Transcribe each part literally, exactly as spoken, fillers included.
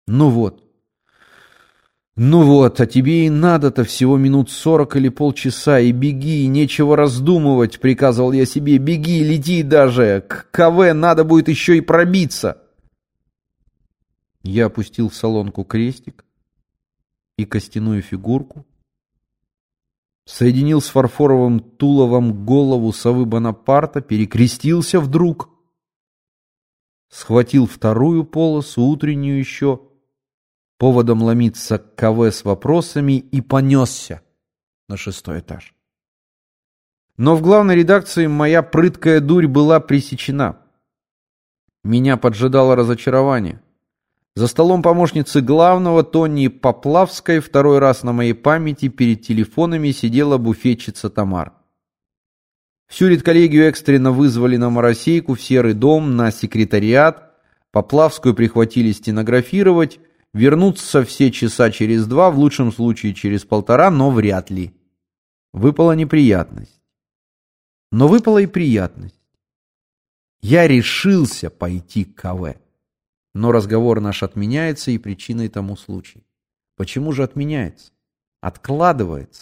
Ну вот. Ну вот, а тебе и надо-то всего минут сорок или полчаса, и беги, и нечего раздумывать, приказывал я себе, беги, лети даже, к КВ надо будет еще и пробиться. Я опустил в солонку крестик и костяную фигурку, соединил с фарфоровым туловом голову совы Бонапарта, перекрестился вдруг, схватил вторую полосу, утреннюю еще, поводом ломиться к КВ с вопросами и понесся на шестой этаж. Но в главной редакции моя прыткая дурь была пресечена. Меня поджидало разочарование. За столом помощницы главного Тони Поплавской второй раз на моей памяти перед телефонами сидела буфетчица Тамара. Всю редколлегию экстренно вызвали на Моросейку в Серый дом на секретариат, Поплавскую прихватили стенографировать, вернуться все часа через два, в лучшем случае через полтора, но вряд ли. Выпала неприятность. Но выпала и приятность. Я решился пойти к КВ. Но разговор наш отменяется, и причиной тому случай. Почему же отменяется? Откладывается.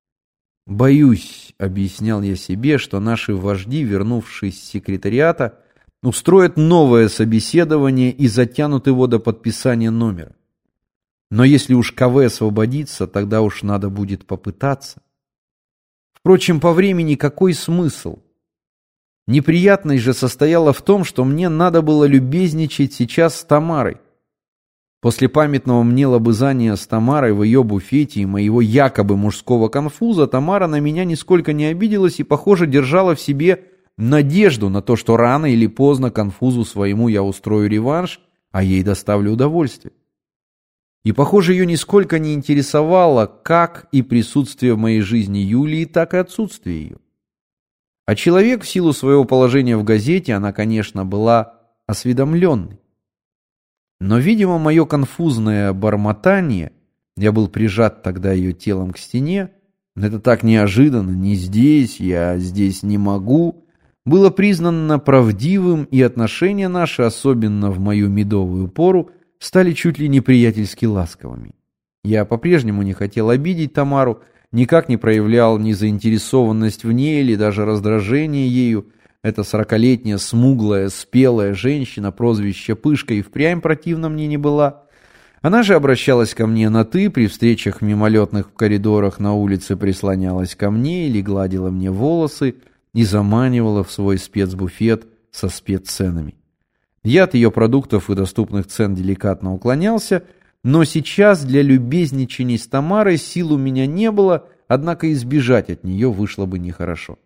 Боюсь, объяснял я себе, что наши вожди, вернувшись с секретариата, устроят новое собеседование и затянут его до подписания номера. Но если уж КВ освободится, тогда уж надо будет попытаться. Впрочем, по времени какой смысл? Неприятность же состояла в том, что мне надо было любезничать сейчас с Тамарой. После памятного мне лобызания с Тамарой в ее буфете и моего якобы мужского конфуза Тамара на меня нисколько не обиделась и, похоже, держала в себе надежду на то, что рано или поздно конфузу своему я устрою реванш, а ей доставлю удовольствие. И, похоже, ее нисколько не интересовало как и присутствие в моей жизни Юлии, так и отсутствие ее. А человек в силу своего положения в газете, она, конечно, была осведомленной. Но, видимо, мое конфузное бормотание, я был прижат тогда ее телом к стене, это так неожиданно, не здесь, я здесь не могу, было признано правдивым, и отношения наши, особенно в мою медовую пору, стали чуть ли не приятельски ласковыми. Я по-прежнему не хотел обидеть Тамару, никак не проявлял ни заинтересованность в ней или даже раздражение ею. Эта сорокалетняя, смуглая, спелая женщина, прозвище Пышка, и впрямь противна мне не была. Она же обращалась ко мне на «ты», при встречах мимолетных в коридорах на улице прислонялась ко мне или гладила мне волосы и заманивала в свой спецбуфет со спецценами. Я от ее продуктов и доступных цен деликатно уклонялся, но сейчас для любезничаний с Тамарой сил у меня не было, однако избежать от нее вышло бы нехорошо.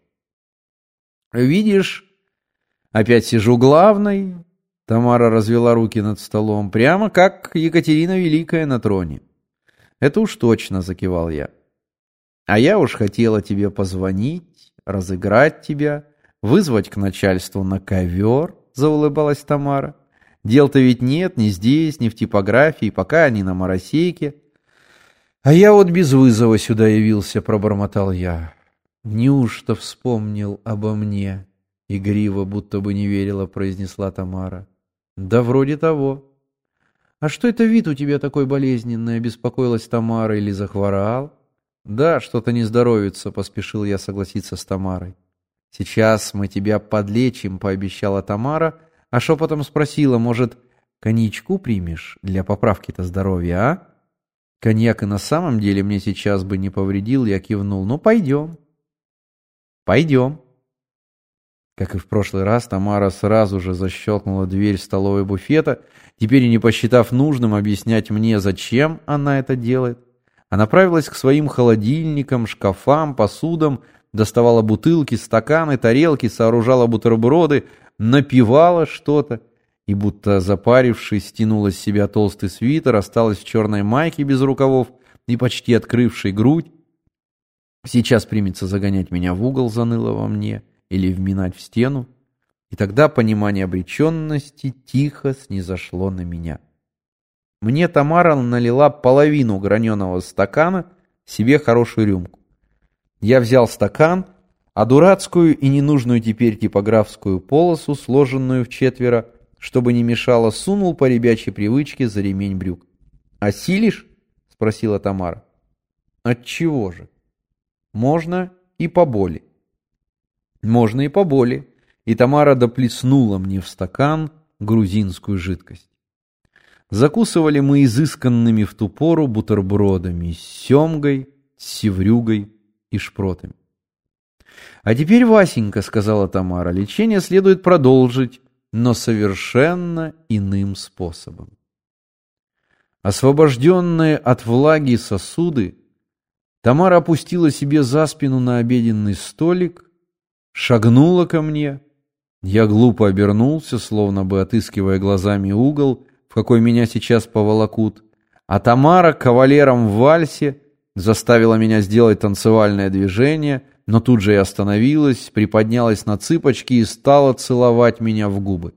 «Видишь, опять сижу главной», — Тамара развела руки над столом, — «прямо как Екатерина Великая на троне». «Это уж точно», — закивал я. «А я уж хотела тебе позвонить, разыграть тебя, вызвать к начальству на ковер», — заулыбалась Тамара. «Дел-то ведь нет ни здесь, ни в типографии, пока они на Моросейке». «А я вот без вызова сюда явился», — пробормотал я. «Неужто вспомнил обо мне?» — игриво, будто бы не верила, произнесла Тамара. «Да вроде того». «А что это вид у тебя такой болезненный?» — беспокоилась Тамара. «Или захворал?» «Да, что-то не здоровится», — поспешил я согласиться с Тамарой. «Сейчас мы тебя подлечим», — пообещала Тамара, а шепотом спросила: «Может, коньячку примешь для поправки-то здоровья, а?» «Коньяк и на самом деле мне сейчас бы не повредил», — я кивнул. «Ну, пойдем». «Пойдем». Как и в прошлый раз, Тамара сразу же защелкнула дверь столовой буфета, теперь, не посчитав нужным объяснять мне, зачем она это делает. А направилась к своим холодильникам, шкафам, посудам, доставала бутылки, стаканы, тарелки, сооружала бутерброды, напевала что-то и, будто запарившись, стянула с себя толстый свитер, осталась в черной майке без рукавов и почти открывшей грудь. Сейчас примется загонять меня в угол, заныло во мне, или вминать в стену, и тогда понимание обреченности тихо снизошло на меня. Мне Тамара налила половину граненого стакана, себе хорошую рюмку. Я взял стакан, а дурацкую и ненужную теперь типографскую полосу, сложенную в четверо, чтобы не мешало, сунул по ребячьей привычке за ремень брюк. «Осилишь?» — спросила Тамара. «Отчего же? Можно и поболе». «Можно и поболе». И Тамара доплеснула мне в стакан грузинскую жидкость. Закусывали мы изысканными в ту пору бутербродами с семгой, с севрюгой и шпротами. «А теперь, Васенька, — сказала Тамара, — лечение следует продолжить, но совершенно иным способом». Освобожденные от влаги сосуды, Тамара опустила себе за спину на обеденный столик, шагнула ко мне. Я глупо обернулся, словно бы отыскивая глазами угол, в какой меня сейчас поволокут, а Тамара кавалером в вальсе заставила меня сделать танцевальное движение, но тут же и остановилась, приподнялась на цыпочки и стала целовать меня в губы.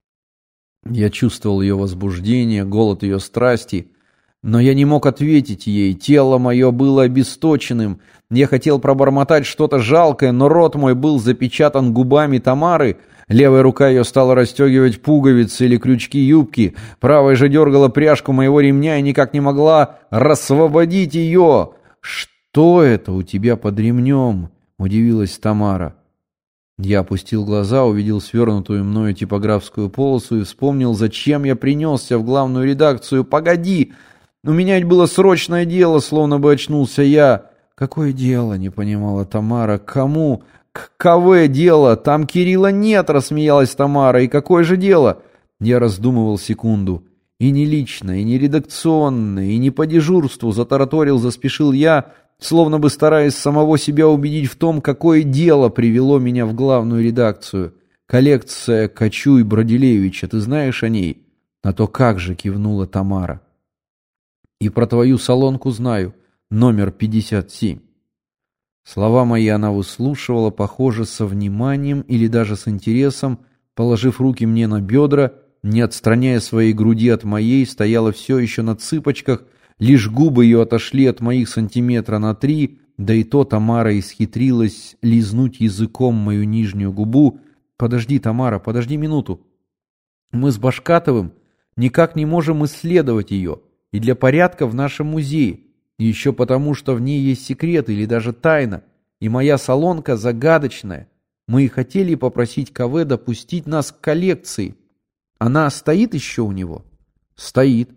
Я чувствовал ее возбуждение, голод ее страсти, но я не мог ответить ей, тело мое было обесточенным, я хотел пробормотать что-то жалкое, но рот мой был запечатан губами Тамары, левая рука ее стала расстегивать пуговицы или крючки юбки, правая же дергала пряжку моего ремня и никак не могла рассвободить ее. «Что это у тебя под ремнем?» — удивилась Тамара. Я опустил глаза, увидел свернутую мною типографскую полосу и вспомнил, зачем я принесся в главную редакцию. «Погоди! У меня ведь было срочное дело!» — словно бы очнулся я. «Какое дело?» — не понимала Тамара. «Кому? К КВ дело! Там Кирилла нет!» — рассмеялась Тамара. «И какое же дело?» Я раздумывал секунду. «И не личное, и не редакционное, и не по дежурству!» — затараторил, заспешил я, словно бы стараясь самого себя убедить в том, какое дело привело меня в главную редакцию. «Коллекция Кочуй-Бродилевича, ты знаешь о ней?» «А то как же!» — кивнула Тамара. «И про твою салонку знаю, номер пятьдесят семь». Слова мои она выслушивала, похоже, со вниманием или даже с интересом, положив руки мне на бедра, не отстраняя своей груди от моей, стояла все еще на цыпочках, лишь губы ее отошли от моих сантиметра на три, да и то Тамара исхитрилась лизнуть языком мою нижнюю губу. «Подожди, Тамара, подожди минуту. Мы с Башкатовым никак не можем исследовать ее, и для порядка в нашем музее, и еще потому, что в ней есть секрет или даже тайна, и моя салонка загадочная. Мы и хотели попросить КВ допустить нас к коллекции. Она стоит еще у него?» «Стоит.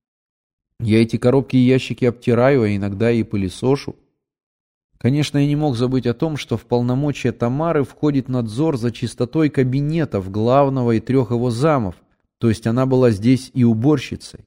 Я эти коробки и ящики обтираю, а иногда и пылесошу». Конечно, я не мог забыть о том, что в полномочия Тамары входит надзор за чистотой кабинетов главного и трех его замов, то есть она была здесь и уборщицей.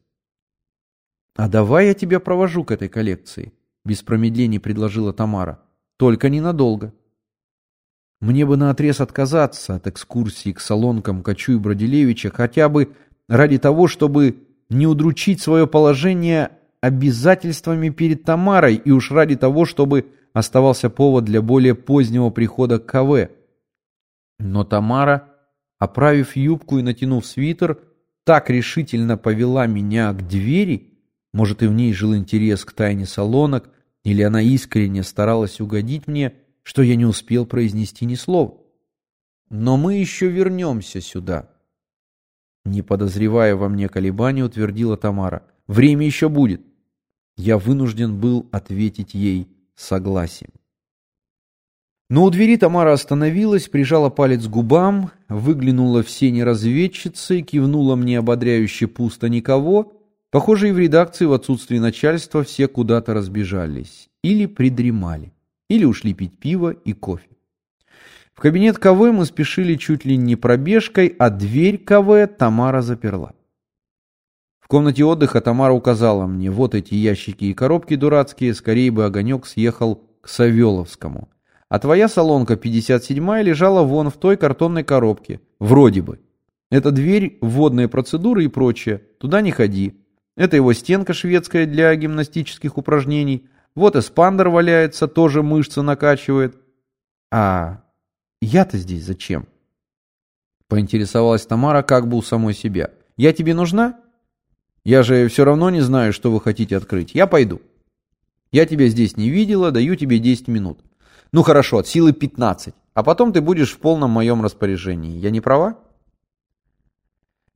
«А давай я тебя провожу к этой коллекции», — без промедлений предложила Тамара. «Только ненадолго». Мне бы наотрез отказаться от экскурсии к салонкам Кочуй-Бродилевича, хотя бы ради того, чтобы не удручить свое положение обязательствами перед Тамарой и уж ради того, чтобы оставался повод для более позднего прихода к КВ. Но Тамара, оправив юбку и натянув свитер, так решительно повела меня к двери, может, и в ней жил интерес к тайне салонок, или она искренне старалась угодить мне, что я не успел произнести ни слова. «Но мы еще вернемся сюда», — не подозревая во мне колебаний, утвердила Тамара. «Время еще будет». Я вынужден был ответить ей согласием. Но у двери Тамара остановилась, прижала палец к губам, выглянула в сени разведчицы, кивнула мне ободряюще: «Пусто, никого». Похоже, и в редакции в отсутствии начальства все куда-то разбежались. Или придремали. Или ушли пить пиво и кофе. В кабинет КВ мы спешили чуть ли не пробежкой, а дверь КВ Тамара заперла. В комнате отдыха Тамара указала мне: «Вот эти ящики и коробки дурацкие, скорее бы огонек съехал к Савеловскому. А твоя салонка пятьдесят седьмая лежала вон в той картонной коробке. Вроде бы. Это дверь, вводные процедуры и прочее. Туда не ходи. Это его стенка шведская для гимнастических упражнений. Вот эспандер валяется, тоже мышцы накачивает». «А я-то здесь зачем?» Поинтересовалась Тамара как бы у самой себя. «Я тебе нужна? Я же все равно не знаю, что вы хотите открыть. Я пойду. Я тебя здесь не видела, даю тебе десять минут. Ну хорошо, от силы пятнадцать. А потом ты будешь в полном моем распоряжении. Я не права?»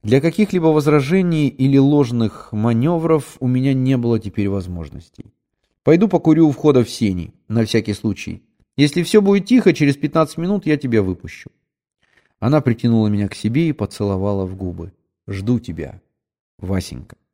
Для каких-либо возражений или ложных маневров у меня не было теперь возможностей. Пойду покурю у входа в сени, на всякий случай. Если все будет тихо, через пятнадцать минут я тебя выпущу. Она притянула меня к себе и поцеловала в губы. Жду тебя, Васенька.